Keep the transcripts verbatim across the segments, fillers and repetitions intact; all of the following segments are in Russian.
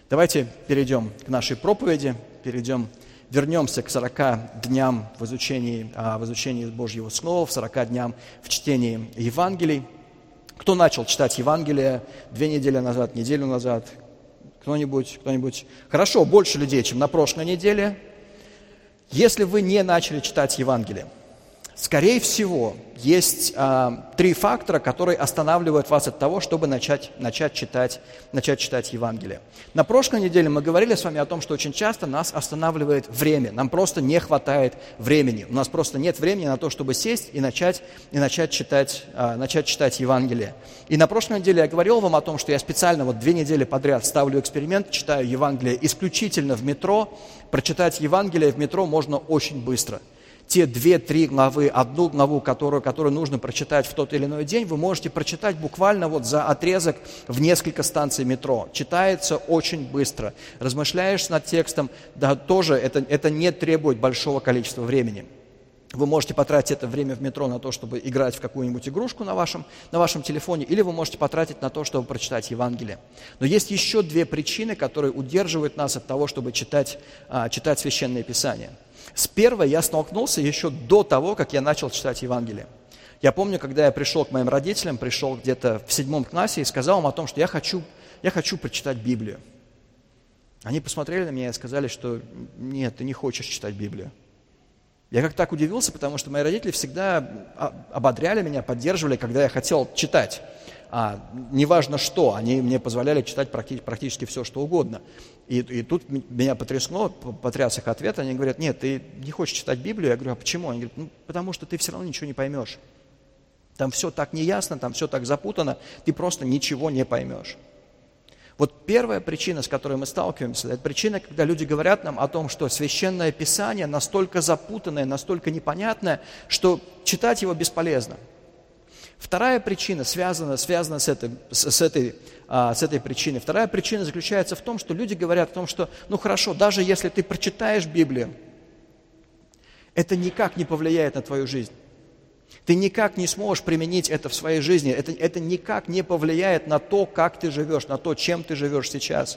Давайте перейдем к нашей проповеди, перейдем, вернемся к сорока дням в изучении, в изучении Божьего Слова, в сорока дням в чтении Евангелий. Кто начал читать Евангелие две недели назад, неделю назад? Кто-нибудь? Кто-нибудь? Хорошо, больше людей, чем на прошлой неделе. Если вы не начали читать Евангелие, скорее всего, есть а, три фактора, которые останавливают вас от того, чтобы начать, начать, читать, начать читать Евангелие. На прошлой неделе мы говорили с вами о том, что очень часто нас останавливает время. Нам просто не хватает времени. У нас просто нет времени на то, чтобы сесть и начать, и начать, читать, а, начать читать Евангелие. И на прошлой неделе я говорил вам о том, что я специально вот две недели подряд ставлю эксперимент, читаю Евангелие исключительно в метро. Прочитать Евангелие в метро можно очень быстро. Те две-три главы, одну главу, которую, которую нужно прочитать в тот или иной день, вы можете прочитать буквально вот за отрезок в несколько станций метро. Читается очень быстро. Размышляешь над текстом, да, тоже это, это не требует большого количества времени. Вы можете потратить это время в метро на то, чтобы играть в какую-нибудь игрушку на вашем, на вашем телефоне, или вы можете потратить на то, чтобы прочитать Евангелие. Но есть еще две причины, которые удерживают нас от того, чтобы читать, а, читать Священное Писание. С первой я столкнулся еще до того, как я начал читать Евангелие. Я помню, когда я пришел к моим родителям, пришел где-то в седьмом классе и сказал им о том, что я хочу, я хочу прочитать Библию. Они посмотрели на меня и сказали, что нет, ты не хочешь читать Библию. Я как-то так удивился, потому что мои родители всегда ободряли меня, поддерживали, когда я хотел читать. А, неважно что, они мне позволяли читать практи- практически все, что угодно. И, и тут меня потрясло, потряс их ответ, они говорят, нет, ты не хочешь читать Библию? Я говорю, а почему? Они говорят, ну, потому что ты все равно ничего не поймешь. Там все так неясно, там все так запутано, ты просто ничего не поймешь. Вот первая причина, с которой мы сталкиваемся, это причина, когда люди говорят нам о том, что Священное Писание настолько запутанное, настолько непонятное, что читать его бесполезно. Вторая причина связана, связана с, этой, с, с, этой, а, с этой причиной. Вторая причина заключается в том, что люди говорят о том, что, ну хорошо, даже если ты прочитаешь Библию, это никак не повлияет на твою жизнь. Ты никак не сможешь применить это в своей жизни. Это, это никак не повлияет на то, как ты живешь, на то, чем ты живешь сейчас.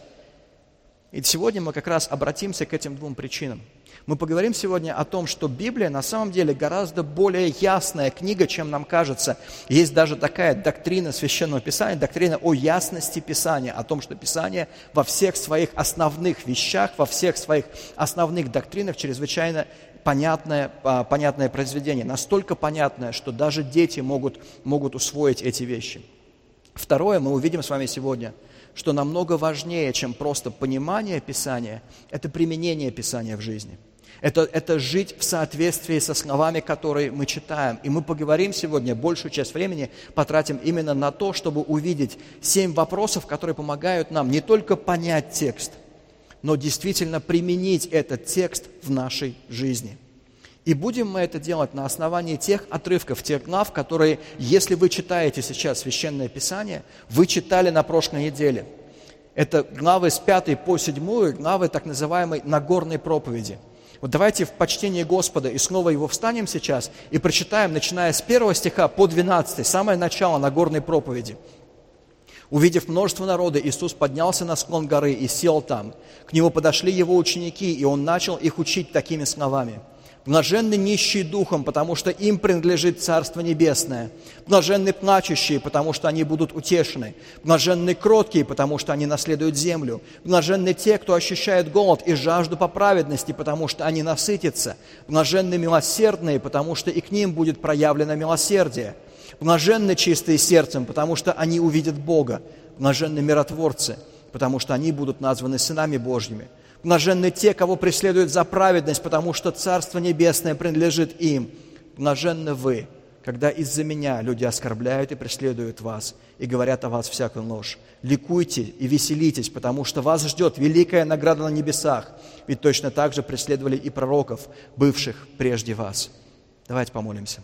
И сегодня мы как раз обратимся к этим двум причинам. Мы поговорим сегодня о том, что Библия на самом деле гораздо более ясная книга, чем нам кажется. Есть даже такая доктрина Священного Писания, доктрина о ясности Писания, о том, что Писание во всех своих основных вещах, во всех своих основных доктринах чрезвычайно понятное, понятное произведение. Настолько понятное, что даже дети могут, могут усвоить эти вещи. Второе, мы увидим с вами сегодня, что намного важнее, чем просто понимание Писания, это применение Писания в жизни. Это, это жить в соответствии со словами, которые мы читаем. И мы поговорим сегодня, большую часть времени потратим именно на то, чтобы увидеть семь вопросов, которые помогают нам не только понять текст, но действительно применить этот текст в нашей жизни. И будем мы это делать на основании тех отрывков, тех глав, которые, если вы читаете сейчас Священное Писание, вы читали на прошлой неделе. Это главы с пятой по седьмую, главы так называемой Нагорной проповеди. Вот давайте в почтении Господа и снова его встанем сейчас и прочитаем, начиная с первого стиха по двенадцатый, самое начало Нагорной проповеди. Увидев множество народа, Иисус поднялся на склон горы и сел там. К нему подошли его ученики, и он начал их учить такими словами. Блаженны нищие духом, потому что им принадлежит Царство Небесное. Блаженны плачущие, потому что они будут утешены. Блаженны кроткие, потому что они наследуют землю. Блаженны те, кто ощущает голод и жажду по праведности, потому что они насытятся. Блаженны милосердные, потому что и к ним будет проявлено милосердие. Блаженны чистые сердцем, потому что они увидят Бога. Блаженны миротворцы, потому что они будут названы сынами Божьими. Блаженны те, кого преследуют за праведность, потому что Царство Небесное принадлежит им. Блаженны вы, когда из-за меня люди оскорбляют и преследуют вас, и говорят о вас всякую ложь. Ликуйте и веселитесь, потому что вас ждет великая награда на небесах, ведь точно так же преследовали и пророков, бывших прежде вас. Давайте помолимся.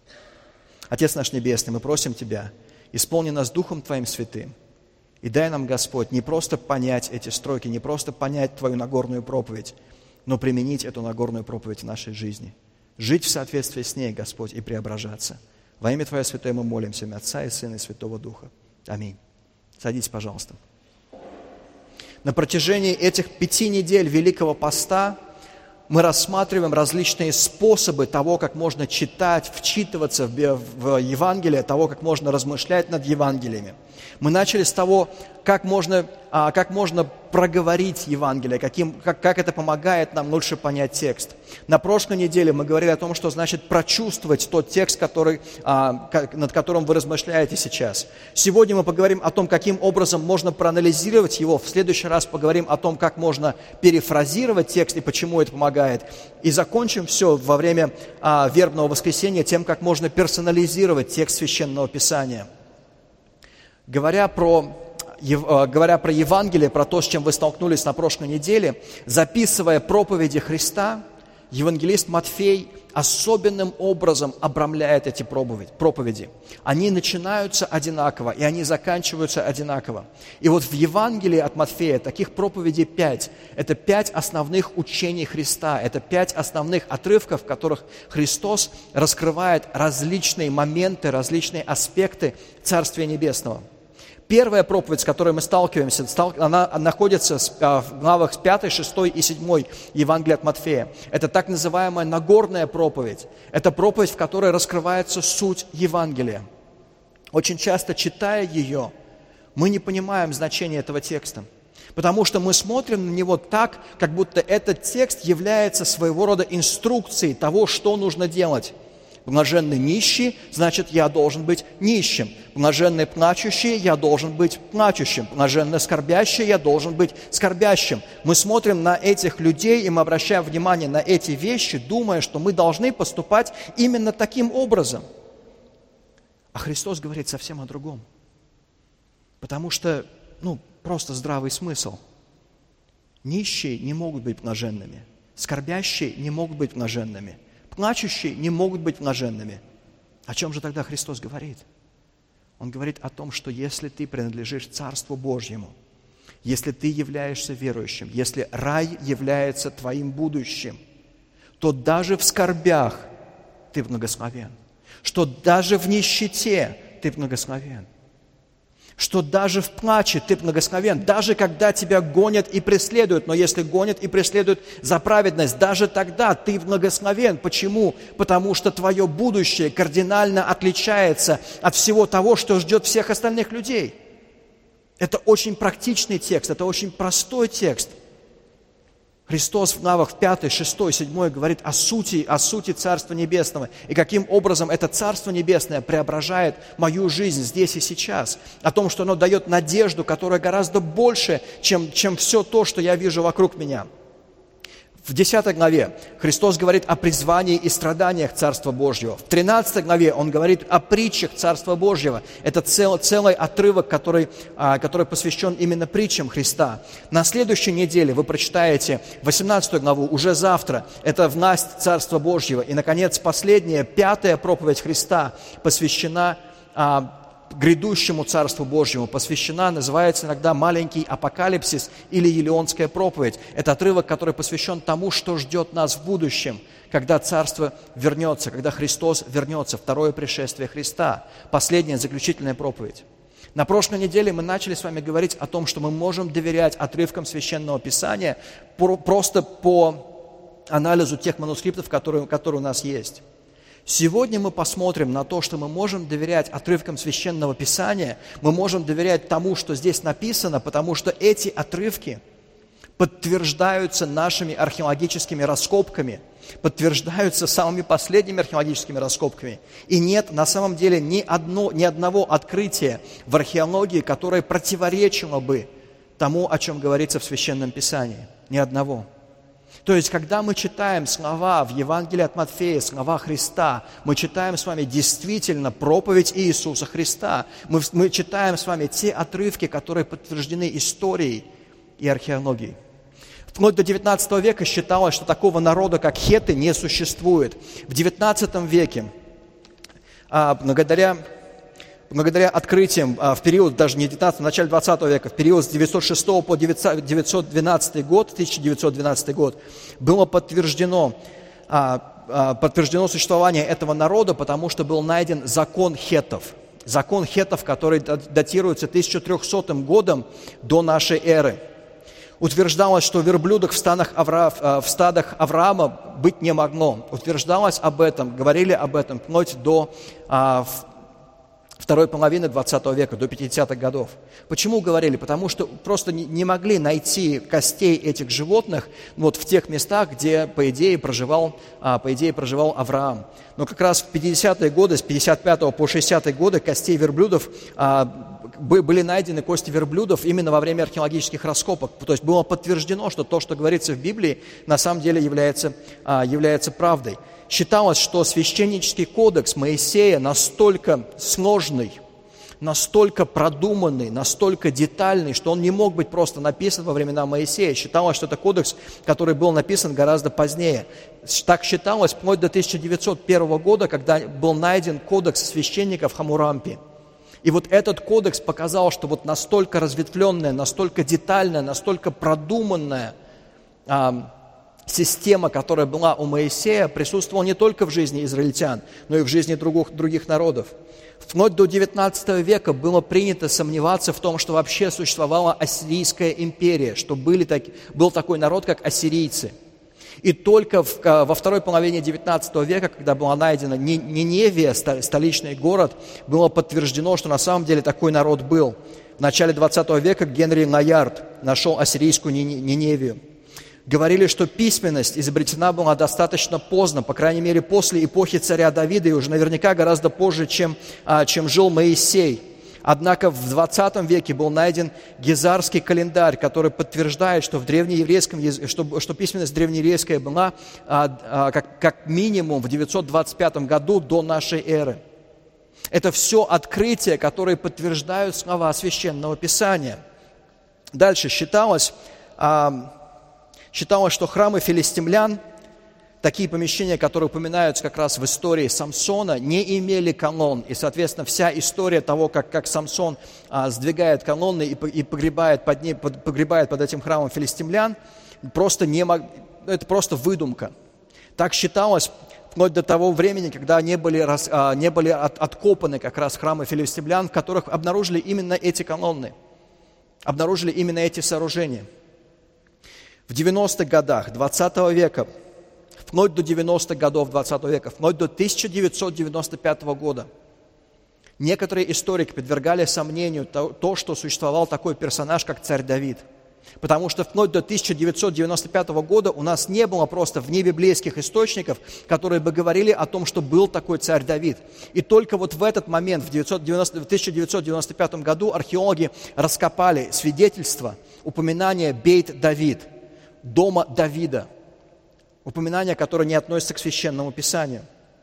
Отец наш Небесный, мы просим Тебя, исполни нас Духом Твоим Святым, и дай нам, Господь, не просто понять эти строки, не просто понять Твою Нагорную проповедь, но применить эту Нагорную проповедь в нашей жизни. Жить в соответствии с ней, Господь, и преображаться. Во имя Твое Святое мы молимся, имя Отца и Сына и Святого Духа. Аминь. Садитесь, пожалуйста. На протяжении этих пяти недель Великого Поста мы рассматриваем различные способы того, как можно читать, вчитываться в Евангелие, того, как можно размышлять над Евангелиями. Мы начали с того, как можно, как можно проговорить Евангелие, каким, как, как это помогает нам лучше понять текст. На прошлой неделе мы говорили о том, что значит прочувствовать тот текст, который, над которым вы размышляете сейчас. Сегодня мы поговорим о том, каким образом можно проанализировать его. В следующий раз поговорим о том, как можно перефразировать текст и почему это помогает. И закончим все во время вербного воскресенья тем, как можно персонализировать текст Священного Писания. Говоря про, говоря про Евангелие, про то, с чем вы столкнулись на прошлой неделе, записывая проповеди Христа, евангелист Матфей особенным образом обрамляет эти проповеди. Они начинаются одинаково, и они заканчиваются одинаково. И вот в Евангелии от Матфея таких проповедей пять. Это пять основных учений Христа, это пять основных отрывков, в которых Христос раскрывает различные моменты, различные аспекты Царствия Небесного. Первая проповедь, с которой мы сталкиваемся, она находится в главах пятой, шестой и седьмой Евангелия от Матфея. Это так называемая Нагорная проповедь. Это проповедь, в которой раскрывается суть Евангелия. Очень часто, читая ее, мы не понимаем значения этого текста, потому что мы смотрим на него так, как будто этот текст является своего рода инструкцией того, что нужно делать. Блаженный нищий, значит, я должен быть нищим. Блаженный плачущий, я должен быть плачущим. Блаженный скорбящий, я должен быть скорбящим. Мы смотрим на этих людей, и мы обращаем внимание на эти вещи, думая, что мы должны поступать именно таким образом. А Христос говорит совсем о другом. Потому что, ну, просто здравый смысл. Нищие не могут быть блаженными. Скорбящие не могут быть блаженными. Плачущие не могут быть блаженными. О чем же тогда Христос говорит? Он говорит о том, что если ты принадлежишь Царству Божьему, если ты являешься верующим, если рай является твоим будущим, то даже в скорбях ты благословен, что даже в нищете ты благословен, что даже в плаче ты благословен, даже когда тебя гонят и преследуют, но если гонят и преследуют за праведность, даже тогда ты благословен. Почему? Потому что твое будущее кардинально отличается от всего того, что ждет всех остальных людей. Это очень практичный текст, это очень простой текст. Христос в главах пятой, шестой, седьмой говорит о сути, о сути Царства Небесного и каким образом это Царство Небесное преображает мою жизнь здесь и сейчас. О том, что оно дает надежду, которая гораздо больше, чем, чем все то, что я вижу вокруг меня. В десятой главе Христос говорит о призвании и страданиях Царства Божьего. В тринадцатой главе Он говорит о притчах Царства Божьего. Это цел, целый отрывок, который, который посвящен именно притчам Христа. На следующей неделе вы прочитаете восемнадцатую главу, уже завтра. Это власть Царства Божьего. И, наконец, последняя, пятая проповедь Христа посвящена грядущему Царству Божьему, посвящена, называется иногда маленький апокалипсис или елеонская проповедь. Это отрывок, который посвящен тому, что ждет нас в будущем, когда Царство вернется, когда Христос вернется, второе пришествие Христа, последняя заключительная проповедь. На прошлой неделе мы начали с вами говорить о том, что мы можем доверять отрывкам Священного Писания просто по анализу тех манускриптов, которые, которые у нас есть. Сегодня мы посмотрим на то, что мы можем доверять отрывкам Священного Писания, мы можем доверять тому, что здесь написано, потому что эти отрывки подтверждаются нашими археологическими раскопками, подтверждаются самыми последними археологическими раскопками. И нет на самом деле ни, одно, ни одного открытия в археологии, которое противоречило бы тому, о чем говорится в Священном Писании. Ни одного. То есть, когда мы читаем слова в Евангелии от Матфея, слова Христа, мы читаем с вами действительно проповедь Иисуса Христа. Мы, мы читаем с вами те отрывки, которые подтверждены историей и археологией. Вплоть до девятнадцатого века считалось, что такого народа, как хетты, не существует. В девятнадцатом веке, благодаря... Благодаря открытиям в период, даже не девятнадцатого, в начале двадцатого века, в период с девятьсот шестого по девятьсот двенадцатый год, тысяча девятьсот двенадцатый год, было подтверждено, подтверждено существование этого народа, потому что был найден закон хеттов. Закон хеттов, который датируется тысяча трехсотым годом до нашей эры. Утверждалось, что верблюдов в стадах, Авра... в стадах Авраама быть не могло. Утверждалось об этом, говорили об этом вплоть до а, второй половины двадцатого века, до пятидесятых годов. Почему говорили? Потому что просто не, не могли найти костей этих животных вот в тех местах, где, по идее, проживал, а, по идее, проживал Авраам. Но как раз в пятидесятые годы, с пятьдесят пятого по шестидесятые годы костей верблюдов а, были найдены кости верблюдов именно во время археологических раскопок. То есть было подтверждено, что то, что говорится в Библии, на самом деле является, является правдой. Считалось, что священнический кодекс Моисея настолько сложный, настолько продуманный, настолько детальный, что он не мог быть просто написан во времена Моисея. Считалось, что это кодекс, который был написан гораздо позднее. Так считалось вплоть до тысяча девятьсот первого года, когда был найден кодекс священников Хаммурапи. И вот этот кодекс показал, что вот настолько разветвленная, настолько детальная, настолько продуманная а, система, которая была у Моисея, присутствовала не только в жизни израильтян, но и в жизни других, других народов. Вплоть до девятнадцатого века было принято сомневаться в том, что вообще существовала Ассирийская империя, что были так, был такой народ, как ассирийцы. И только в, во второй половине девятнадцатого века, когда была найдена Ниневия, столичный город, было подтверждено, что на самом деле такой народ был. В начале двадцатого века Генри Лайард нашел ассирийскую Ниневию. Говорили, что письменность изобретена была достаточно поздно, по крайней мере, после эпохи царя Давида, и уже наверняка гораздо позже, чем, чем жил Моисей. Однако в двадцатом веке был найден Гезарский календарь, который подтверждает, что, в древнееврейском, что, что письменность древнееврейская была а, а, как, как минимум в девятьсот двадцать пятом году до нашей эры. Это все открытия, которые подтверждают слова Священного Писания. Дальше считалось, а, считалось, что храмы филистимлян, такие помещения, которые упоминаются как раз в истории Самсона, не имели колонн. И, соответственно, вся история того, как, как Самсон а, сдвигает колонны и, и погребает, под ней, под, погребает под этим храмом филистимлян, просто не мог, это просто выдумка. Так считалось вплоть до того времени, когда не были, раз, а, не были от, откопаны как раз храмы филистимлян, в которых обнаружили именно эти колонны, обнаружили именно эти сооружения. В девяностых годах двадцатого века, вплоть до девяностых годов двадцатого века, вплоть до тысяча девятьсот девяносто пятого года. Некоторые историки подвергали сомнению то, то, что существовал такой персонаж, как царь Давид. Потому что вплоть до тысяча девятьсот девяносто пятого года у нас не было просто внебиблейских источников, которые бы говорили о том, что был такой царь Давид. И только вот в этот момент, в, в тысяча девятьсот девяносто пятом году, археологи раскопали свидетельство, упоминание Бейт-Давид, дома Давида. Упоминания, которые не относятся к Священному Писанию.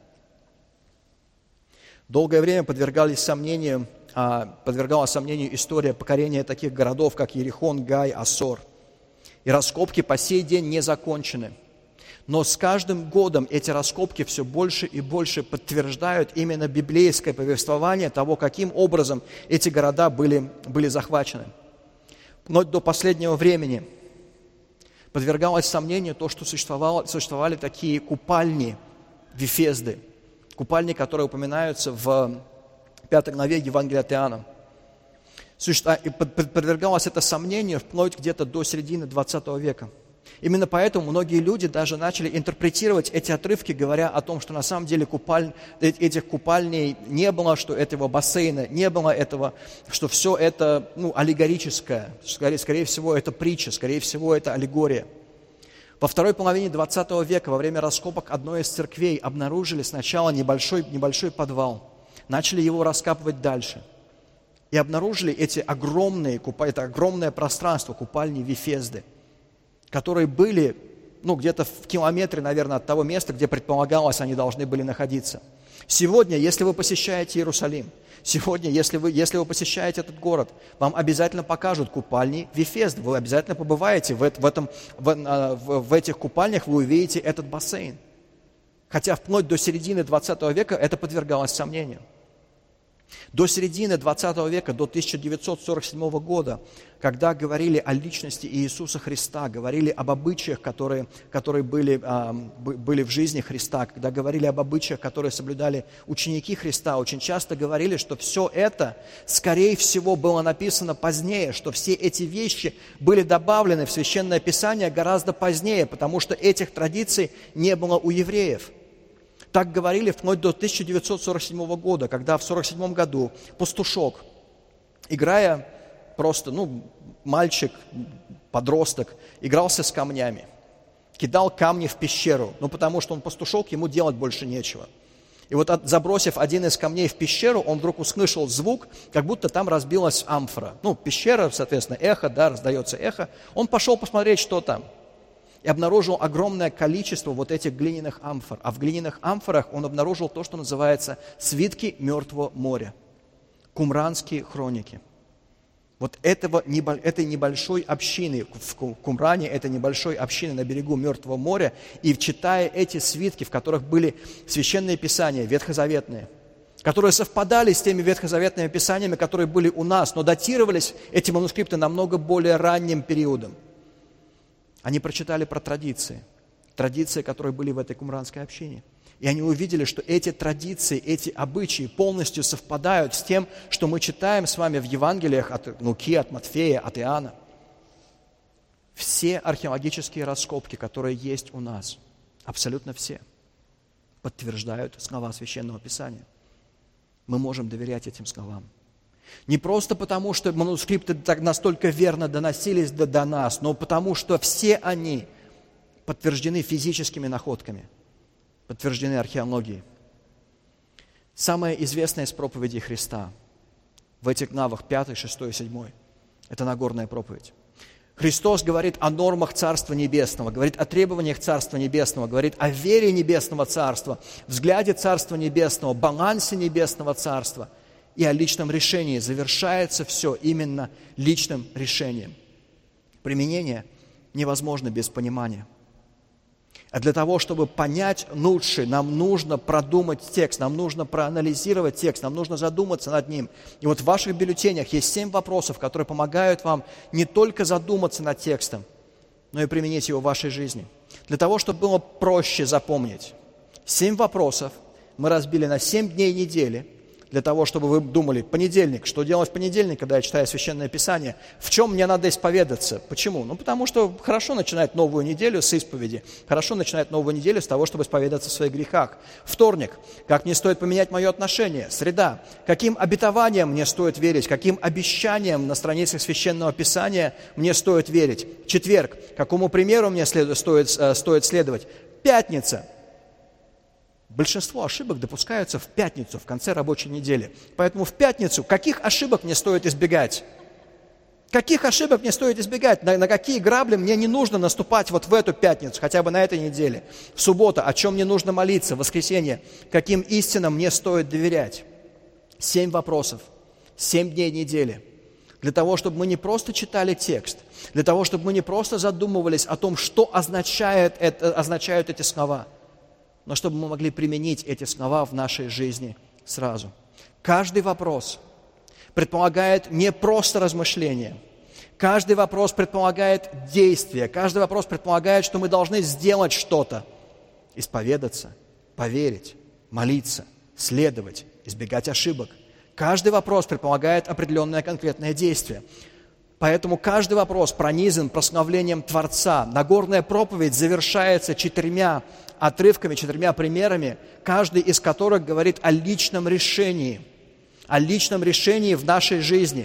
Долгое время подвергались сомнению, подвергалась сомнению история покорения таких городов, как Иерихон, Гай, Ассор. И раскопки по сей день не закончены. Но с каждым годом эти раскопки все больше и больше подтверждают именно библейское повествование того, каким образом эти города были, были захвачены. Вплоть до последнего времени подвергалось сомнению то, что существовало, существовали такие купальни Вифезды, купальни, которые упоминаются в пятой главе Евангелия от Иоанна. Подвергалось это сомнению вплоть где-то до середины двадцатого века. Именно поэтому многие люди даже начали интерпретировать эти отрывки, говоря о том, что на самом деле купаль, этих купальней не было, что этого бассейна не было, этого, что все это ну, аллегорическое, скорее, скорее всего, это притча, скорее всего, это аллегория. Во второй половине двадцатого века во время раскопок одной из церквей обнаружили сначала небольшой, небольшой подвал, начали его раскапывать дальше и обнаружили эти огромные, это огромное пространство купальни Вифезды, которые были ну, где-то в километре, наверное, от того места, где предполагалось, они должны были находиться. Сегодня, если вы посещаете Иерусалим, сегодня, если вы, если вы посещаете этот город, вам обязательно покажут купальни Вифезды. Вы обязательно побываете в, в, этом, в, в, в этих купальнях, вы увидите этот бассейн. Хотя вплоть до середины двадцатого века это подвергалось сомнению. До середины двадцатого века, до тысяча девятьсот сорок седьмого года, когда говорили о личности Иисуса Христа, говорили об обычаях, которые, которые были, а, были в жизни Христа, когда говорили об обычаях, которые соблюдали ученики Христа, очень часто говорили, что все это, скорее всего, было написано позднее, что все эти вещи были добавлены в Священное Писание гораздо позднее, потому что этих традиций не было у евреев. Так говорили вплоть до тысяча девятьсот сорок седьмого года, когда в сорок седьмом году пастушок, играя просто, ну, мальчик, подросток, игрался с камнями, кидал камни в пещеру, ну, потому что он пастушок, ему делать больше нечего. И вот, от, забросив один из камней в пещеру, он вдруг услышал звук, как будто там разбилась амфора. Ну, пещера, соответственно, эхо, да, раздается эхо. Он пошел посмотреть, что там. И обнаружил огромное количество вот этих глиняных амфор. А в глиняных амфорах он обнаружил то, что называется свитки Мертвого моря, кумранские хроники. Вот этого, этой небольшой общины в Кумране, этой небольшой общины на берегу Мертвого моря, и читая эти свитки, в которых были священные писания, ветхозаветные, которые совпадали с теми ветхозаветными писаниями, которые были у нас, но датировались эти манускрипты намного более ранним периодом. Они прочитали про традиции, традиции, которые были в этой кумранской общине. И они увидели, что эти традиции, эти обычаи полностью совпадают с тем, что мы читаем с вами в Евангелиях от Луки, от Матфея, от Иоанна. Все археологические раскопки, которые есть у нас, абсолютно все, подтверждают слова Священного Писания. Мы можем доверять этим словам. Не просто потому, что манускрипты так настолько верно доносились до, до нас, но потому, что все они подтверждены физическими находками, подтверждены археологией. Самая известная из проповедей Христа в этих главах пятый, шестой, седьмой – это Нагорная проповедь. Христос говорит о нормах Царства Небесного, говорит о требованиях Царства Небесного, говорит о вере Небесного Царства, взгляде Царства Небесного, балансе Небесного Царства и о личном решении. Завершается все именно личным решением. Применение невозможно без понимания. А для того, чтобы понять лучше, нам нужно продумать текст, нам нужно проанализировать текст, нам нужно задуматься над ним. И вот в ваших бюллетенях есть семь вопросов, которые помогают вам не только задуматься над текстом, но и применить его в вашей жизни. Для того, чтобы было проще запомнить. Семь вопросов мы разбили на семь дней недели, для того, чтобы вы думали, понедельник, что делать в понедельник, когда я читаю Священное Писание, в чем мне надо исповедаться. Почему? Ну, потому что хорошо начинать новую неделю с исповеди, хорошо начинать новую неделю с того, чтобы исповедаться в своих грехах. Вторник, как мне стоит поменять мое отношение. Среда, каким обетованиям мне стоит верить, каким обещаниям на страницах Священного Писания мне стоит верить. Четверг, какому примеру мне след... стоит, стоит следовать. Пятница. Большинство ошибок допускаются в пятницу, в конце рабочей недели. Поэтому в пятницу каких ошибок мне стоит избегать? Каких ошибок мне стоит избегать? На, на какие грабли мне не нужно наступать вот в эту пятницу, хотя бы на этой неделе? В субботу, о чем мне нужно молиться? В воскресенье, каким истинам мне стоит доверять? Семь вопросов, семь дней недели. Для того, чтобы мы не просто читали текст, для того, чтобы мы не просто задумывались о том, что означает это, означают эти слова, но чтобы мы могли применить эти слова в нашей жизни сразу. Каждый вопрос предполагает не просто размышление. Каждый вопрос предполагает действие. Каждый вопрос предполагает, что мы должны сделать что-то. Исповедаться, поверить, молиться, следовать, избегать ошибок. Каждый вопрос предполагает определенное конкретное действие. Поэтому каждый вопрос пронизан прославлением Творца. Нагорная проповедь завершается четырьмя отрывками, четырьмя примерами, каждый из которых говорит о личном решении, о личном решении в нашей жизни.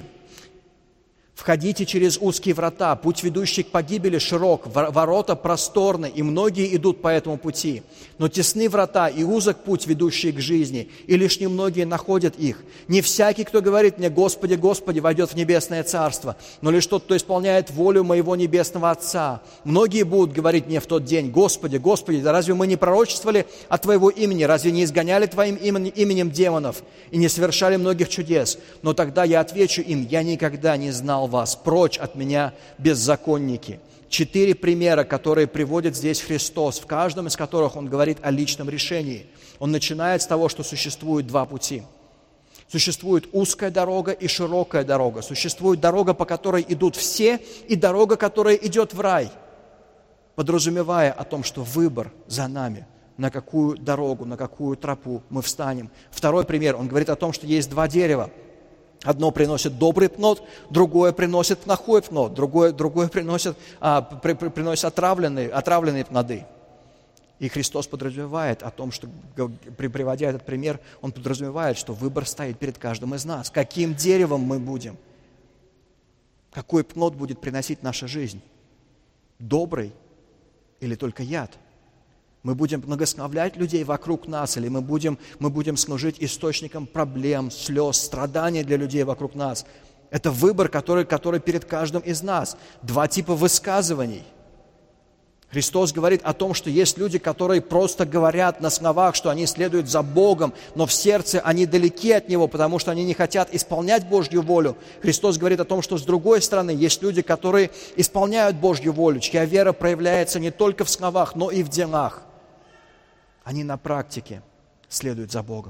«Входите через узкие врата, путь, ведущий к погибели, широк, ворота просторны, и многие идут по этому пути. Но тесны врата и узок путь, ведущий к жизни, и лишь немногие находят их. Не всякий, кто говорит мне: Господи, Господи, войдет в небесное царство, но лишь тот, кто исполняет волю моего небесного Отца. Многие будут говорить мне в тот день: Господи, Господи, да разве мы не пророчествовали от Твоего имени, разве не изгоняли Твоим именем демонов и не совершали многих чудес? Но тогда я отвечу им: я никогда не знал вас, прочь от меня, беззаконники». Четыре примера, которые приводит здесь Христос, в каждом из которых Он говорит о личном решении. Он начинает с того, что существует два пути. Существует узкая дорога и широкая дорога. Существует дорога, по которой идут все, и дорога, которая идет в рай, подразумевая о том, что выбор за нами, на какую дорогу, на какую тропу мы встанем. Второй пример, он говорит о том, что есть два дерева. Одно приносит добрый плод, другое приносит плохой плод, другое, другое приносит, а, при, при, приносит отравленные, отравленные плоды. И Христос подразумевает о том, что, приводя этот пример, Он подразумевает, что выбор стоит перед каждым из нас. Каким деревом мы будем? Какой плод будет приносить наша жизнь? Добрый или только яд? Мы будем благословлять людей вокруг нас, или мы будем, мы будем служить источником проблем, слез, страданий для людей вокруг нас? Это выбор, который, который перед каждым из нас. Два типа высказываний. Христос говорит о том, что есть люди, которые просто говорят на словах, что они следуют за Богом, но в сердце они далеки от Него, потому что они не хотят исполнять Божью волю. Христос говорит о том, что с другой стороны есть люди, которые исполняют Божью волю, чья вера проявляется не только в словах, но и в делах. Они на практике следуют за Богом.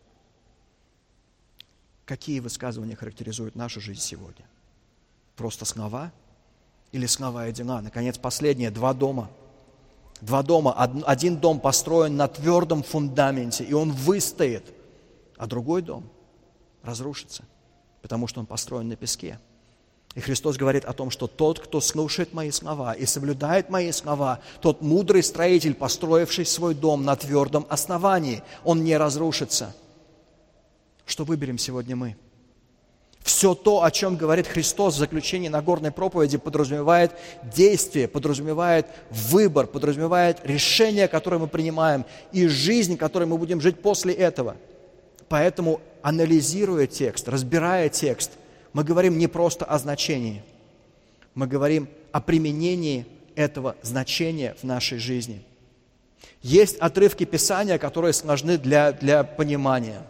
Какие высказывания характеризуют нашу жизнь сегодня? Просто слова? Или слова и дела? Наконец, последнее. Два дома. Два дома. Один дом построен на твердом фундаменте, и он выстоит, а другой дом разрушится, потому что он построен на песке. И Христос говорит о том, что тот, кто слушает мои слова и соблюдает мои слова, тот мудрый строитель, построивший свой дом на твердом основании, он не разрушится. Что выберем сегодня мы? Все то, о чем говорит Христос в заключении Нагорной проповеди, подразумевает действие, подразумевает выбор, подразумевает решение, которое мы принимаем, и жизнь, которой мы будем жить после этого. Поэтому, анализируя текст, разбирая текст, мы говорим не просто о значении, мы говорим о применении этого значения в нашей жизни. Есть отрывки Писания, которые сложны для, для понимания.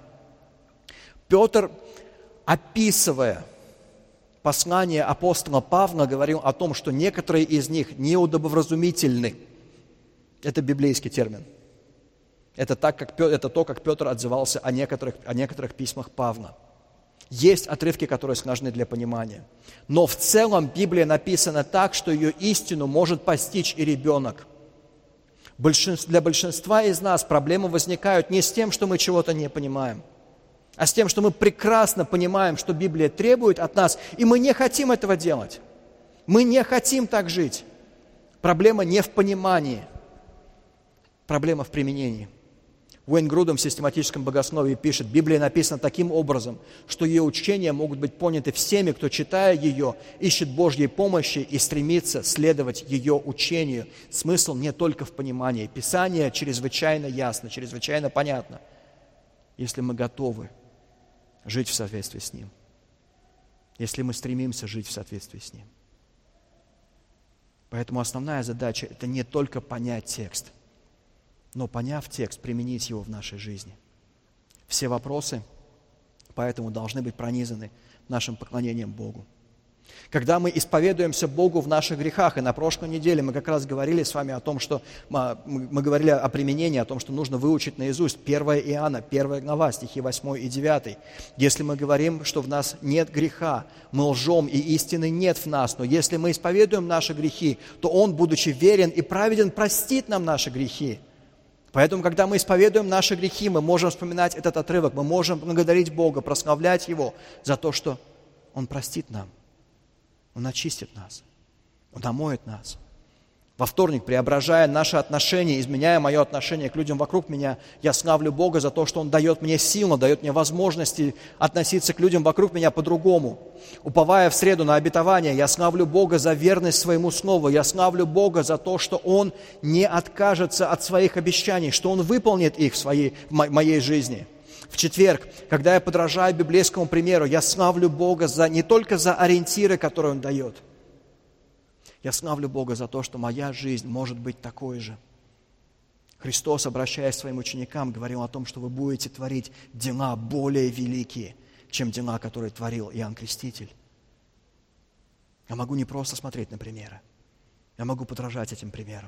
Петр, описывая послание апостола Павла, говорил о том, что некоторые из них неудобовразумительны. Это библейский термин. Это, так, как, это то, как Петр отзывался о некоторых, о некоторых письмах Павла. Есть отрывки, которые сложны для понимания. Но в целом Библия написана так, что ее истину может постичь и ребенок. Для большинства из нас проблемы возникают не с тем, что мы чего-то не понимаем, а с тем, что мы прекрасно понимаем, что Библия требует от нас, и мы не хотим этого делать. Мы не хотим так жить. Проблема не в понимании, проблема в применении. Уэйн Грудем в систематическом богословии пишет: Библия написана таким образом, что ее учения могут быть поняты всеми, кто, читая ее, ищет Божьей помощи и стремится следовать ее учению. Смысл не только в понимании. Писание чрезвычайно ясно, чрезвычайно понятно, если мы готовы жить в соответствии с ним, если мы стремимся жить в соответствии с ним. Поэтому основная задача – это не только понять текст, но, поняв текст, применить его в нашей жизни. Все вопросы поэтому должны быть пронизаны нашим поклонением Богу. Когда мы исповедуемся Богу в наших грехах, и на прошлой неделе мы как раз говорили с вами о том, что мы, мы говорили о применении, о том, что нужно выучить наизусть первое Иоанна, первая глава, стихи восьмой и девятый. Если мы говорим, что в нас нет греха, мы лжем, и истины нет в нас, но если мы исповедуем наши грехи, то Он, будучи верен и праведен, простит нам наши грехи. Поэтому, когда мы исповедуем наши грехи, мы можем вспоминать этот отрывок, мы можем благодарить Бога, прославлять Его за то, что Он простит нам, Он очистит нас, Он омоет нас. Во вторник, преображая наши отношения, изменяя мое отношение к людям вокруг меня, я славлю Бога за то, что Он дает мне силу, дает мне возможности относиться к людям вокруг меня по-другому. Уповая в среду на обетование, я славлю Бога за верность своему слову, я славлю Бога за то, что Он не откажется от своих обещаний, что Он выполнит их в своей, в моей жизни. В четверг, когда я подражаю библейскому примеру, я славлю Бога за, не только за ориентиры, которые Он дает. Я славлю Бога за то, что моя жизнь может быть такой же. Христос, обращаясь к своим ученикам, говорил о том, что вы будете творить дела более великие, чем дела, которые творил Иоанн Креститель. Я могу не просто смотреть на примеры, я могу подражать этим примерам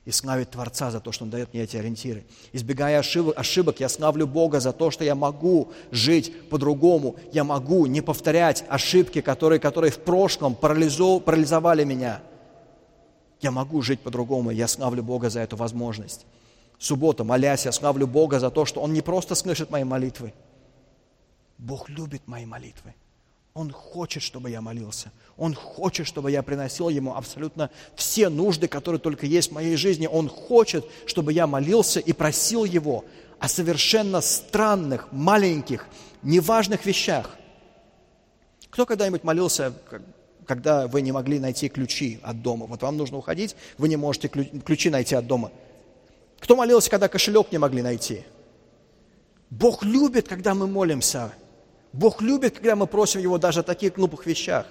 и славить Творца за то, что Он дает мне эти ориентиры. Избегая ошибок, ошибок, я славлю Бога за то, что я могу жить по-другому. Я могу не повторять ошибки, которые, которые в прошлом парализовали меня. Я могу жить по-другому. Я славлю Бога за эту возможность. Суббота, молясь, я славлю Бога за то, что Он не просто слышит мои молитвы. Бог любит мои молитвы. Он хочет, чтобы я молился. Он хочет, чтобы я приносил Ему абсолютно все нужды, которые только есть в моей жизни. Он хочет, чтобы я молился и просил Его о совершенно странных, маленьких, неважных вещах. Кто когда-нибудь молился, когда вы не могли найти ключи от дома? Вот вам нужно уходить, вы не можете ключи найти от дома. Кто молился, когда кошелек не могли найти? Бог любит, когда мы молимся. Бог любит, когда мы просим Его даже о таких глупых вещах.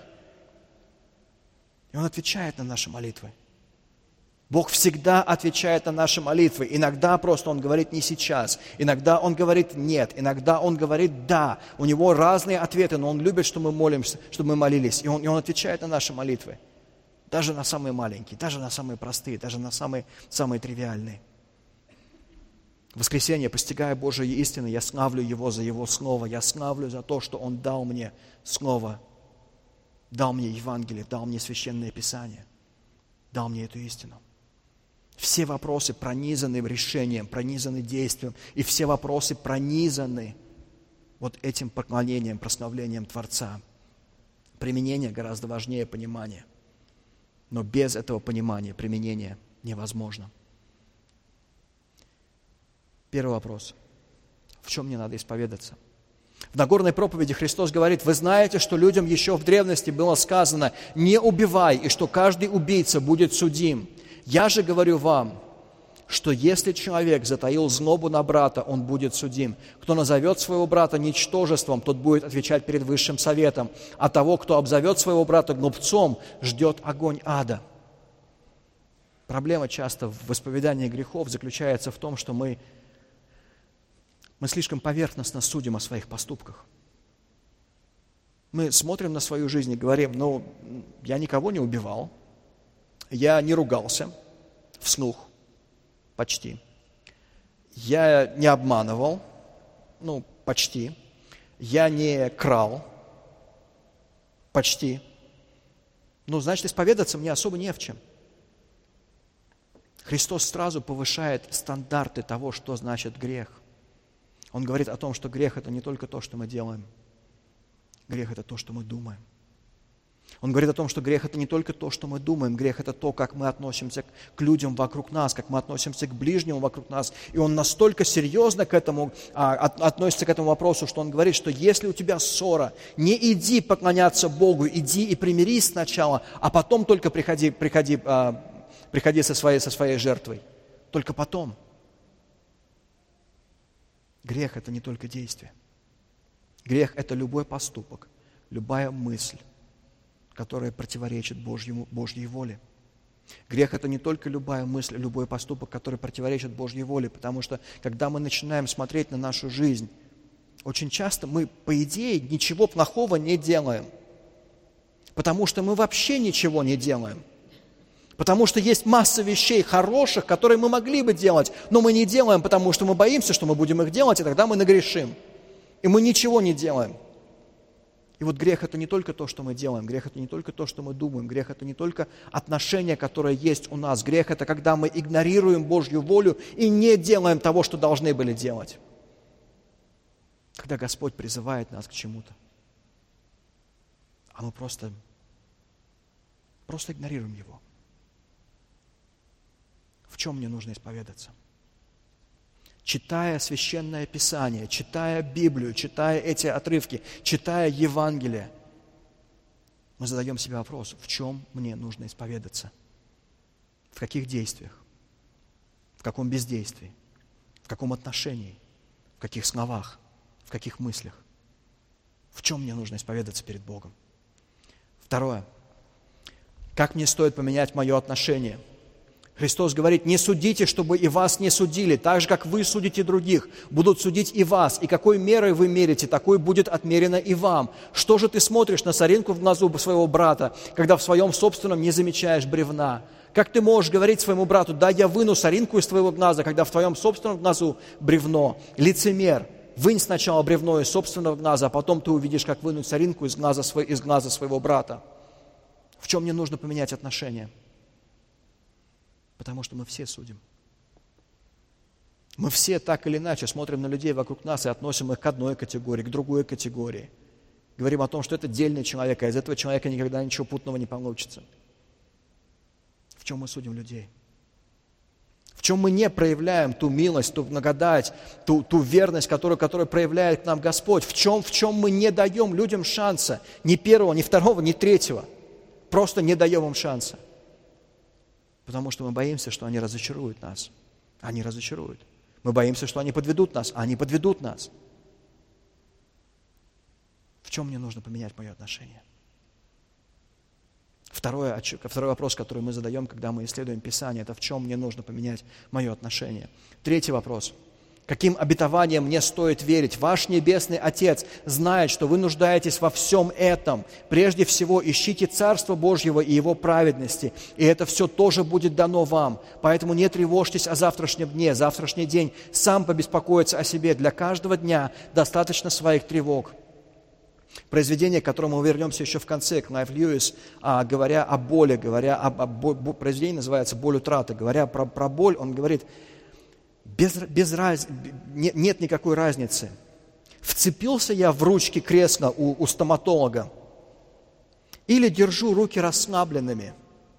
И Он отвечает на наши молитвы. Бог всегда отвечает на наши молитвы. Иногда просто Он говорит не сейчас. Иногда Он говорит нет. Иногда Он говорит да. У Него разные ответы, но Он любит, что мы молимся, чтобы мы молились. И Он, и он отвечает на наши молитвы. Даже на самые маленькие, даже на самые простые, даже на самые, самые тривиальные. В воскресенье, постигая Божие истины, я славлю Его за Его Слово, я славлю за то, что Он дал мне Слово, дал мне Евангелие, дал мне Священное Писание, дал мне эту истину. Все вопросы пронизаны решением, пронизаны действием, и все вопросы пронизаны вот этим поклонением, прославлением Творца. Применение гораздо важнее понимания, но без этого понимания применение невозможно. Первый вопрос. В чем мне надо исповедаться? В Нагорной проповеди Христос говорит: вы знаете, что людям еще в древности было сказано: не убивай, и что каждый убийца будет судим. Я же говорю вам, что если человек затаил злобу на брата, он будет судим. Кто назовет своего брата ничтожеством, тот будет отвечать перед Высшим Советом. А того, кто обзовет своего брата глупцом, ждет огонь ада. Проблема часто в исповедании грехов заключается в том, что мы Мы слишком поверхностно судим о своих поступках. Мы смотрим на свою жизнь и говорим: ну, я никого не убивал, я не ругался вслух, почти. Я не обманывал, ну, почти. Я не крал, почти. Ну, значит, исповедаться мне особо не в чем. Христос сразу повышает стандарты того, что значит грех. Он говорит о том, что грех – это не только то, что мы делаем. Грех – это то, что мы думаем. Он говорит о том, что грех – это не только то, что мы думаем. Грех – это то, как мы относимся к людям вокруг нас, как мы относимся к ближнему вокруг нас. И он настолько серьезно к этому, а, от, относится к этому вопросу, что он говорит, что если у тебя ссора, не иди поклоняться Богу, иди и примирись сначала, а потом только приходи, приходи, а, приходи со, своей, со своей жертвой. Только потом. Грех – это не только действие. Грех – это любой поступок, любая мысль, которая противоречит Божьему, Божьей воле. Грех – это не только любая мысль, любой поступок, который противоречит Божьей воле, потому что, когда мы начинаем смотреть на нашу жизнь, очень часто мы, по идее, ничего плохого не делаем, потому что мы вообще ничего не делаем. Потому что есть масса вещей хороших, которые мы могли бы делать, но мы не делаем, потому что мы боимся, что мы будем их делать, и тогда мы нагрешим. И мы ничего не делаем. И вот грех – это не только то, что мы делаем, грех – это не только то, что мы думаем, грех – это не только отношения, которые есть у нас, грех – это когда мы игнорируем Божью волю и не делаем того, что должны были делать. Когда Господь призывает нас к чему-то, а мы просто, просто игнорируем Его. В чем мне нужно исповедаться? Читая Священное Писание, читая Библию, читая эти отрывки, читая Евангелие, мы задаем себе вопрос: в чем мне нужно исповедаться? В каких действиях? В каком бездействии? В каком отношении? В каких словах? В каких мыслях? В чем мне нужно исповедаться перед Богом? Второе. Как мне стоит поменять мое отношение? Христос говорит: не судите, чтобы и вас не судили. Так же, как вы судите других, будут судить и вас. И какой мерой вы мерите, такой будет отмерено и вам. Что же ты смотришь на соринку в глазу своего брата, когда в своем собственном не замечаешь бревна? Как ты можешь говорить своему брату: да, я выну соринку из твоего глаза, когда в твоем собственном глазу бревно? Лицемер, вынь сначала бревно из собственного глаза, а потом ты увидишь, как вынуть соринку из глаза, из глаза своего брата. В чем мне нужно поменять отношения? Потому что мы все судим. Мы все так или иначе смотрим на людей вокруг нас и относим их к одной категории, к другой категории. Говорим о том, что это дельный человек, а из этого человека никогда ничего путного не получится. В чем мы судим людей? В чем мы не проявляем ту милость, ту благодать, ту, ту верность, которую, которую проявляет к нам Господь? В чем, в чем мы не даем людям шанса? Ни первого, ни второго, ни третьего. Просто не даем им шанса. Потому что мы боимся, что они разочаруют нас. Они разочаруют. Мы боимся, что они подведут нас, а они подведут нас. В чем мне нужно поменять мое отношение? Второе, второй вопрос, который мы задаем, когда мы исследуем Писание, это в чем мне нужно поменять мое отношение. Третий вопрос. Каким обетованием мне стоит верить? Ваш Небесный Отец знает, что вы нуждаетесь во всем этом. Прежде всего, ищите Царство Божьего и Его праведности, и это все тоже будет дано вам. Поэтому не тревожьтесь о завтрашнем дне. Завтрашний день сам побеспокоится о себе. Для каждого дня достаточно своих тревог. Произведение, к которому мы вернемся еще в конце, Клайв Льюис, а, говоря о боли, говоря об, об, произведение называется «Боль утраты», говоря про, про боль, он говорит: без, без раз, нет, нет никакой разницы, вцепился я в ручки кресла у, у стоматолога или держу руки расслабленными,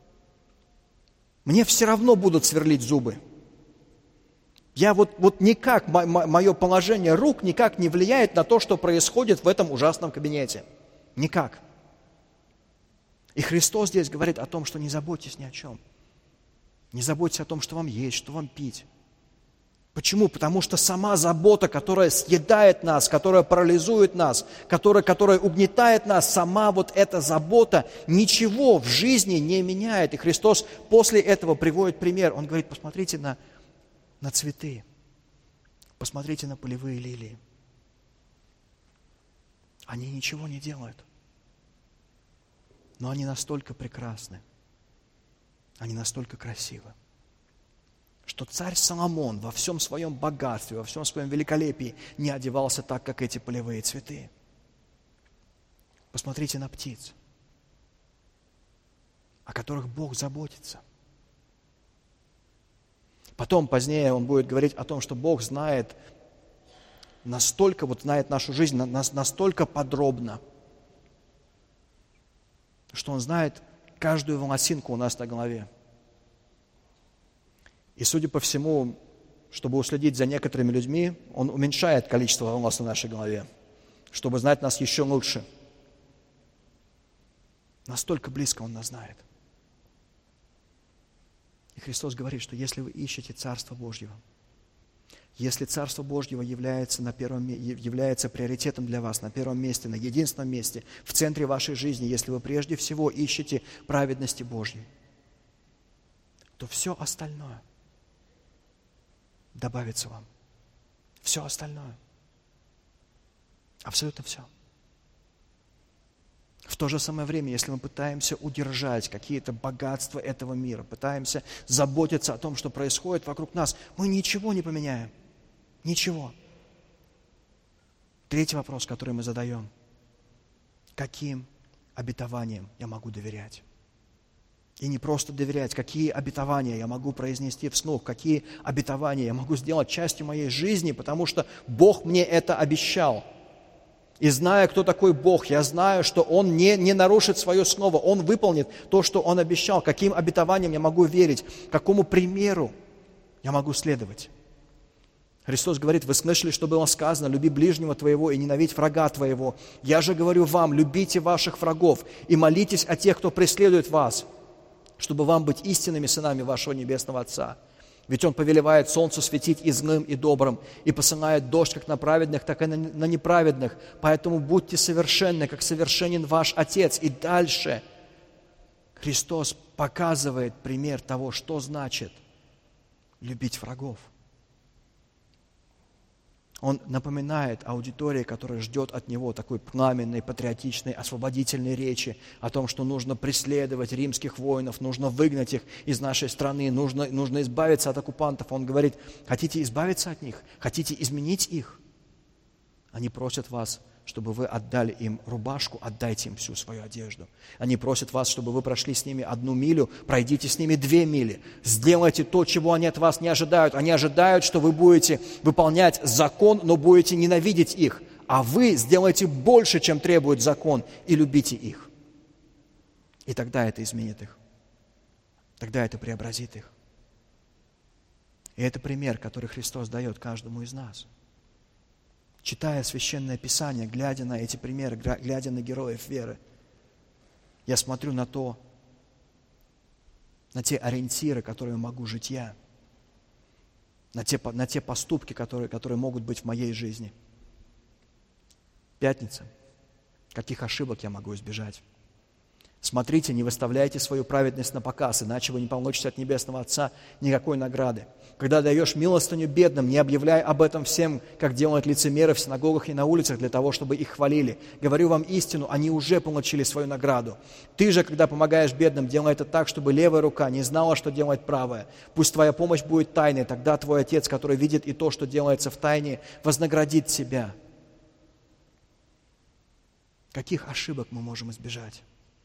мне все равно будут сверлить зубы. Я вот, вот никак, мое положение рук никак не влияет на то, что происходит в этом ужасном кабинете. Никак. И Христос здесь говорит о том, что не заботьтесь ни о чем. Не заботьтесь о том, что вам есть, что вам пить. Почему? Потому что сама забота, которая съедает нас, которая парализует нас, которая, которая угнетает нас, сама вот эта забота ничего в жизни не меняет. И Христос после этого приводит пример. Он говорит: посмотрите на... на цветы. Посмотрите на полевые лилии. Они ничего не делают. Но они настолько прекрасны, они настолько красивы, что царь Соломон во всем своем богатстве, во всем своем великолепии не одевался так, как эти полевые цветы. Посмотрите на птиц, о которых Бог заботится. Потом, позднее, он будет говорить о том, что Бог знает настолько, вот знает нашу жизнь настолько подробно, что Он знает каждую волосинку у нас на голове. И, судя по всему, чтобы уследить за некоторыми людьми, Он уменьшает количество волос на нашей голове, чтобы знать нас еще лучше. Настолько близко Он нас знает. И Христос говорит, что если вы ищете Царство Божьего, если Царство Божьего является, на первом, является приоритетом для вас, на первом месте, на единственном месте, в центре вашей жизни, если вы прежде всего ищете праведности Божьей, то все остальное добавится вам. Все остальное. Абсолютно все. В то же самое время, если мы пытаемся удержать какие-то богатства этого мира, пытаемся заботиться о том, что происходит вокруг нас, мы ничего не поменяем. Ничего. Третий вопрос, который мы задаем. Каким обетованиям я могу доверять? И не просто доверять, какие обетования я могу произнести вслух, какие обетования я могу сделать частью моей жизни, потому что Бог мне это обещал. И зная, кто такой Бог, я знаю, что Он не, не нарушит свое слово, Он выполнит то, что Он обещал. Каким обетованиям я могу верить, какому примеру я могу следовать. Христос говорит: вы слышали, что было сказано: люби ближнего твоего и ненавидь врага твоего. Я же говорю вам: любите ваших врагов и молитесь о тех, кто преследует вас, чтобы вам быть истинными сынами вашего Небесного Отца. Ведь Он повелевает солнцу светить и злым, и добрым, и посылает дождь как на праведных, так и на неправедных. Поэтому будьте совершенны, как совершенен ваш Отец. И дальше Христос показывает пример того, что значит любить врагов. Он напоминает аудитории, которая ждет от него такой пламенной, патриотичной, освободительной речи о том, что нужно преследовать римских воинов, нужно выгнать их из нашей страны, нужно, нужно избавиться от оккупантов. Он говорит: хотите избавиться от них? Хотите изменить их? Они просят вас, чтобы вы отдали им рубашку, отдайте им всю свою одежду. Они просят вас, чтобы вы прошли с ними одну милю, пройдите с ними две мили. Сделайте то, чего они от вас не ожидают. Они ожидают, что вы будете выполнять закон, но будете ненавидеть их. А вы сделаете больше, чем требует закон, и любите их. И тогда это изменит их. Тогда это преобразит их. И это пример, который Христос дает каждому из нас. Читая Священное Писание, глядя на эти примеры, глядя на героев веры, я смотрю на то, на те ориентиры, которые могу жить я, на те, на те поступки, которые, которые могут быть в моей жизни. Пятница. Каких ошибок я могу избежать? Смотрите, не выставляйте свою праведность на показ, иначе вы не получите от Небесного Отца никакой награды. Когда даешь милостыню бедным, не объявляй об этом всем, как делают лицемеры в синагогах и на улицах, для того, чтобы их хвалили. Говорю вам истину, они уже получили свою награду. Ты же, когда помогаешь бедным, делай это так, чтобы левая рука не знала, что делает правая. Пусть твоя помощь будет тайной, тогда твой Отец, который видит и то, что делается в тайне, вознаградит тебя. Каких ошибок мы можем избежать?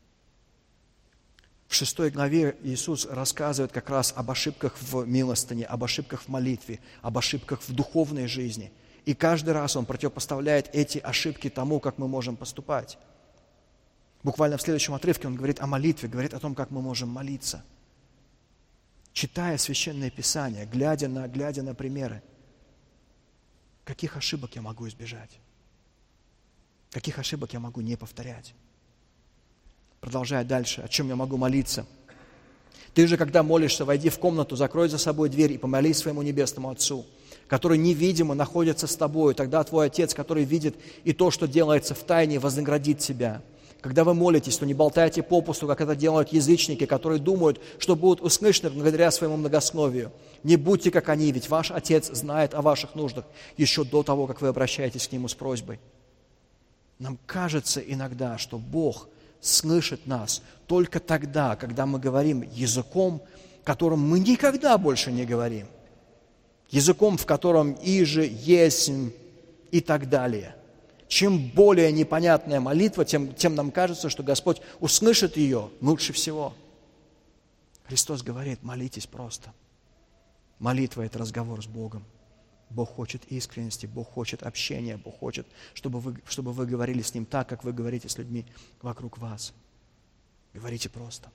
В шестой главе Иисус рассказывает как раз об ошибках в милостыне, об ошибках в молитве, об ошибках в духовной жизни. И каждый раз Он противопоставляет эти ошибки тому, как мы можем поступать. Буквально в следующем отрывке Он говорит о молитве, говорит о том, как мы можем молиться. Читая Священное Писание, глядя на, глядя на примеры, каких ошибок я могу избежать? Каких ошибок я могу не повторять? Продолжая дальше, о чем я могу молиться. Ты же, когда молишься, войди в комнату, закрой за собой дверь и помолись своему Небесному Отцу, который невидимо находится с тобой. Тогда твой Отец, который видит и то, что делается в тайне, вознаградит тебя. Когда вы молитесь, то не болтайте попусту, как это делают язычники, которые думают, что будут услышаны благодаря своему многословию. Не будьте как они, ведь ваш Отец знает о ваших нуждах еще до того, как вы обращаетесь к Нему с просьбой. Нам кажется иногда, что Бог слышит нас только тогда, когда мы говорим языком, которым мы никогда больше не говорим. Языком, в котором «иже», «есмь» и так далее. Чем более непонятная молитва, тем, тем нам кажется, что Господь услышит ее лучше всего. Христос говорит: молитесь просто. Молитва – это разговор с Богом. Бог хочет искренности, Бог хочет общения, Бог хочет, чтобы вы, чтобы вы говорили с Ним так, как вы говорите с людьми вокруг вас. Говорите просто.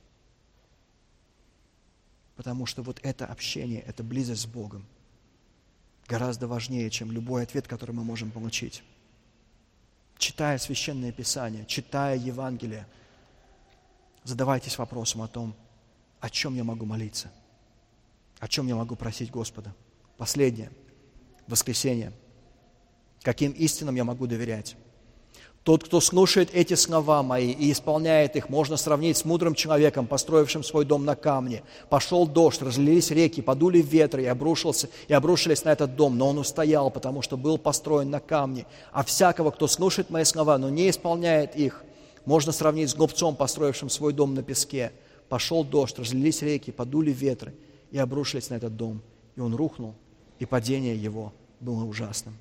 Потому что вот это общение, эта близость с Богом гораздо важнее, чем любой ответ, который мы можем получить. Читая Священное Писание, читая Евангелие, задавайтесь вопросом о том, о чем я могу молиться, о чем я могу просить Господа. Последнее. Воскресенье. Каким истинам я могу доверять? Тот, кто слушает эти слова мои и исполняет их, можно сравнить с мудрым человеком, построившим свой дом на камне. Пошел дождь, разлились реки, подули ветры и, обрушился, и обрушились на этот дом, но он устоял, потому что был построен на камне. А всякого, кто слушает мои слова, но не исполняет их, можно сравнить с глупцом, построившим свой дом на песке. Пошел дождь, разлились реки, подули ветры и обрушились на этот дом, и он рухнул, и падение его было ужасным.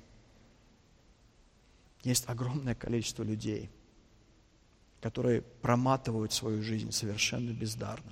Есть огромное количество людей, которые проматывают свою жизнь совершенно бездарно.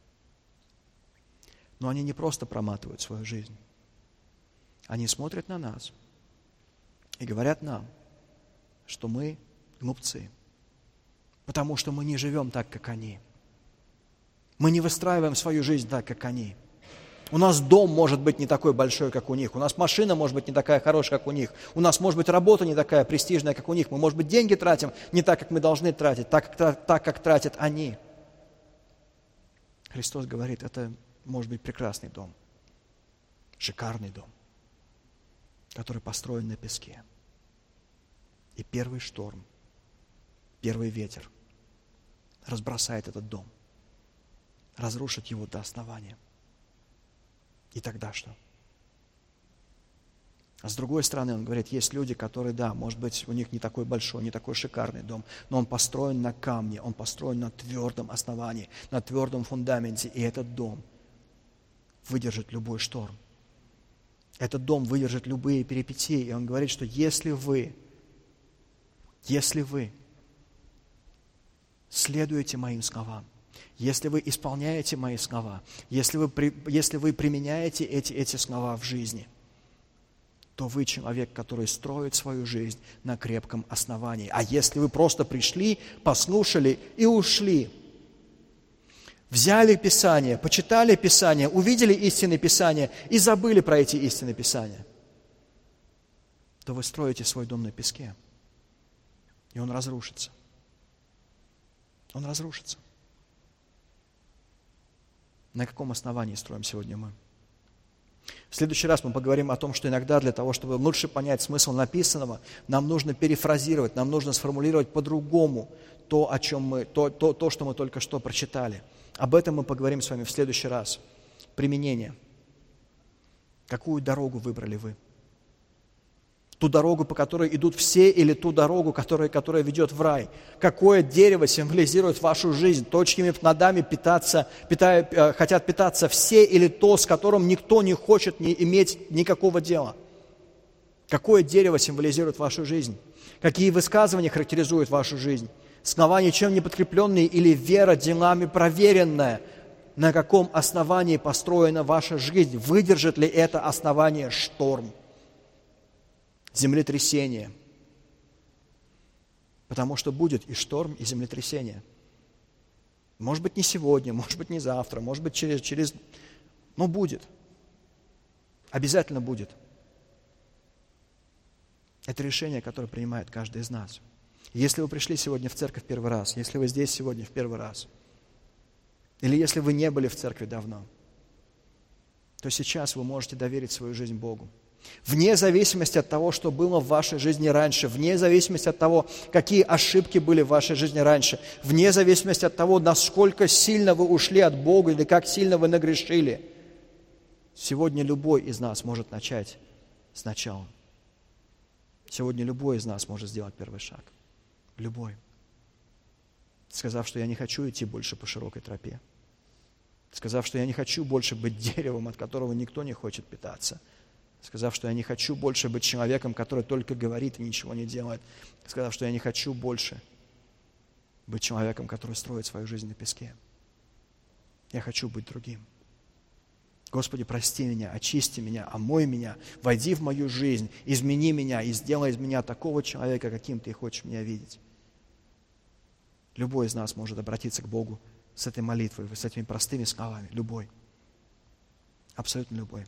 Но они не просто проматывают свою жизнь. Они смотрят на нас и говорят нам, что мы глупцы, потому что мы не живем так, как они. Мы не выстраиваем свою жизнь так, как они. У нас дом может быть не такой большой, как у них. У нас машина может быть не такая хорошая, как у них. У нас может быть работа не такая престижная, как у них. Мы, может быть, деньги тратим не так, как мы должны тратить, так, как, так, как тратят они. Христос говорит, это может быть прекрасный дом, шикарный дом, который построен на песке. И первый шторм, первый ветер разбросает этот дом, разрушит его до основания. И тогда что? А с другой стороны, он говорит, есть люди, которые, да, может быть, у них не такой большой, не такой шикарный дом, но он построен на камне, он построен на твердом основании, на твердом фундаменте, и этот дом выдержит любой шторм. Этот дом выдержит любые перипетии. И он говорит, что если вы, если вы следуете моим словам, если вы исполняете мои слова, если вы, если вы применяете эти, эти слова в жизни, то вы человек, который строит свою жизнь на крепком основании. А если вы просто пришли, послушали и ушли, взяли Писание, почитали Писание, увидели истины Писания и забыли про эти истины Писания, то вы строите свой дом на песке, и он разрушится. Он разрушится. На каком основании строим сегодня мы? В следующий раз мы поговорим о том, что иногда для того, чтобы лучше понять смысл написанного, нам нужно перефразировать, нам нужно сформулировать по-другому то, о чем мы, то, то, то, что мы только что прочитали. Об этом мы поговорим с вами в следующий раз. Применение. Какую дорогу выбрали вы? Ту дорогу, по которой идут все, или ту дорогу, которая, которая ведет в рай? Какое дерево символизирует вашу жизнь? То, чьими плодами питаться, питая, хотят питаться все, или то, с которым никто не хочет не иметь никакого дела? Какое дерево символизирует вашу жизнь? Какие высказывания характеризуют вашу жизнь? Слова ничем не подкрепленные или вера делами проверенная? На каком основании построена ваша жизнь? Выдержит ли это основание шторм? Землетрясение. Потому что будет и шторм, и землетрясение. Может быть, не сегодня, может быть, не завтра, может быть, через... через... Но будет. Обязательно будет. Это решение, которое принимает каждый из нас. Если вы пришли сегодня в церковь в первый раз, если вы здесь сегодня в первый раз, или если вы не были в церкви давно, то сейчас вы можете доверить свою жизнь Богу. Вне зависимости от того, что было в вашей жизни раньше, вне зависимости от того, какие ошибки были в вашей жизни раньше, вне зависимости от того, насколько сильно вы ушли от Бога или как сильно вы нагрешили, сегодня любой из нас может начать сначала. Сегодня любой из нас может сделать первый шаг. Любой. Сказав, что я не хочу идти больше по широкой тропе. Сказав, что я не хочу больше быть деревом, от которого никто не хочет питаться. Сказав, что я не хочу больше быть человеком, который только говорит и ничего не делает. Сказав, что я не хочу больше быть человеком, который строит свою жизнь на песке. Я хочу быть другим. Господи, прости меня, очисти меня, омой меня, войди в мою жизнь, измени меня и сделай из меня такого человека, каким Ты хочешь меня видеть. Любой из нас может обратиться к Богу с этой молитвой, с этими простыми словами. Любой. Абсолютно любой.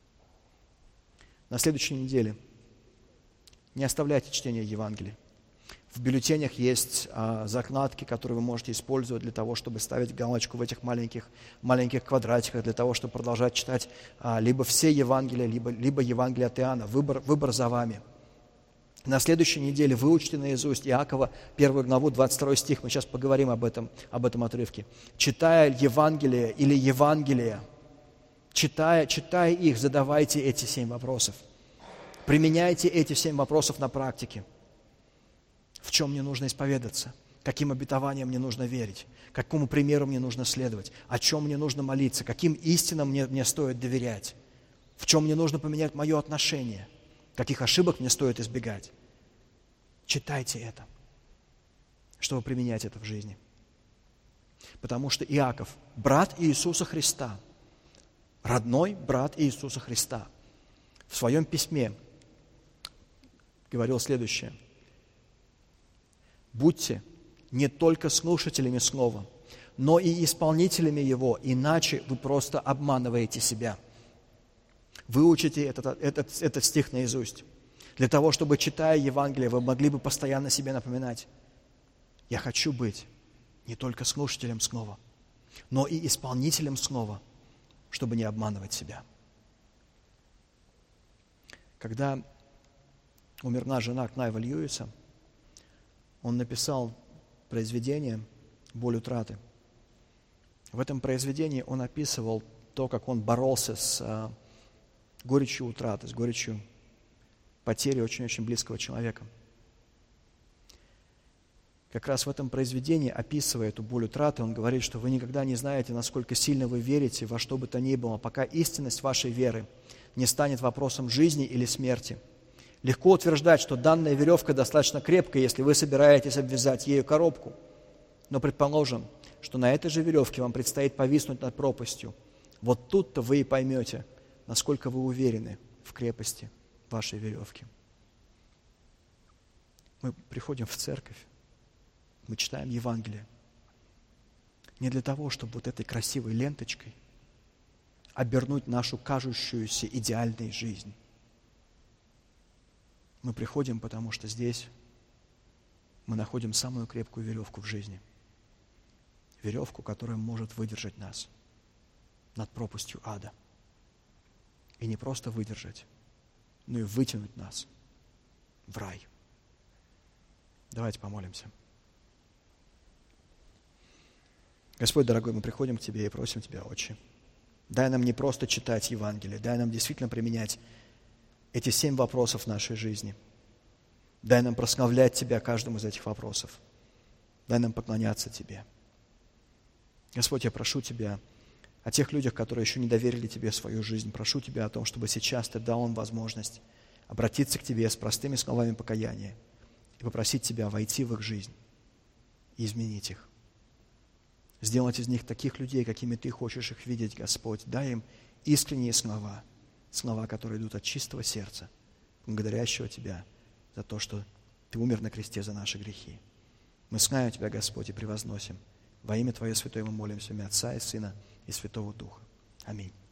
На следующей неделе не оставляйте чтение Евангелия. В бюллетенях есть а, закладки, которые вы можете использовать для того, чтобы ставить галочку в этих маленьких, маленьких квадратиках, для того, чтобы продолжать читать а, либо все Евангелия, либо, либо Евангелие от Иоанна. Выбор, выбор за вами. На следующей неделе выучите наизусть Иакова, первую главу, двадцать второй стих. Мы сейчас поговорим об этом, об этом отрывке. Читая Евангелие или Евангелие, читая, читая их, задавайте эти семь вопросов. Применяйте эти семь вопросов на практике. В чем мне нужно исповедаться? Каким обетованиям мне нужно верить? Какому примеру мне нужно следовать? О чем мне нужно молиться? Каким истинам мне, мне стоит доверять? В чем мне нужно поменять мое отношение? Каких ошибок мне стоит избегать? Читайте это, чтобы применять это в жизни. Потому что Иаков, брат Иисуса Христа, родной брат Иисуса Христа, в своем письме говорил следующее. Будьте не только слушателями слова, но и исполнителями его, иначе вы просто обманываете себя. Выучите этот, этот, этот стих наизусть, для того, чтобы, читая Евангелие, вы могли бы постоянно себе напоминать: я хочу быть не только слушателем слова, но и исполнителем слова, чтобы не обманывать себя. Когда умерла жена Клайва Льюиса, он написал произведение «Боль утраты». В этом произведении он описывал то, как он боролся с а, горечью утраты, с горечью потери очень-очень близкого человека. Как раз в этом произведении, описывая эту боль утраты, он говорит, что вы никогда не знаете, насколько сильно вы верите во что бы то ни было, пока истинность вашей веры не станет вопросом жизни или смерти. Легко утверждать, что данная веревка достаточно крепкая, если вы собираетесь обвязать ею коробку. Но предположим, что на этой же веревке вам предстоит повиснуть над пропастью. Вот тут-то вы и поймете, насколько вы уверены в крепости вашей веревки. Мы приходим в церковь, мы читаем Евангелие не для того, чтобы вот этой красивой ленточкой обернуть нашу кажущуюся идеальной жизнь. Мы приходим, потому что здесь мы находим самую крепкую веревку в жизни. Веревку, которая может выдержать нас над пропастью ада. И не просто выдержать, но и вытянуть нас в рай. Давайте помолимся. Господь, дорогой, мы приходим к Тебе и просим Тебя, Отче, дай нам не просто читать Евангелие, дай нам действительно применять эти семь вопросов в нашей жизни. Дай нам прославлять Тебя каждым из этих вопросов. Дай нам поклоняться Тебе. Господь, я прошу Тебя о тех людях, которые еще не доверили Тебе свою жизнь. Прошу Тебя о том, чтобы сейчас Ты дал им возможность обратиться к Тебе с простыми словами покаяния и попросить Тебя войти в их жизнь и изменить их. Сделать из них таких людей, какими Ты хочешь их видеть, Господь. Дай им искренние слова, слова, которые идут от чистого сердца, благодарящего Тебя за то, что Ты умер на кресте за наши грехи. Мы славим Тебя, Господь, и превозносим. Во имя Твое святое мы молимся, в имя Отца и Сына и Святого Духа. Аминь.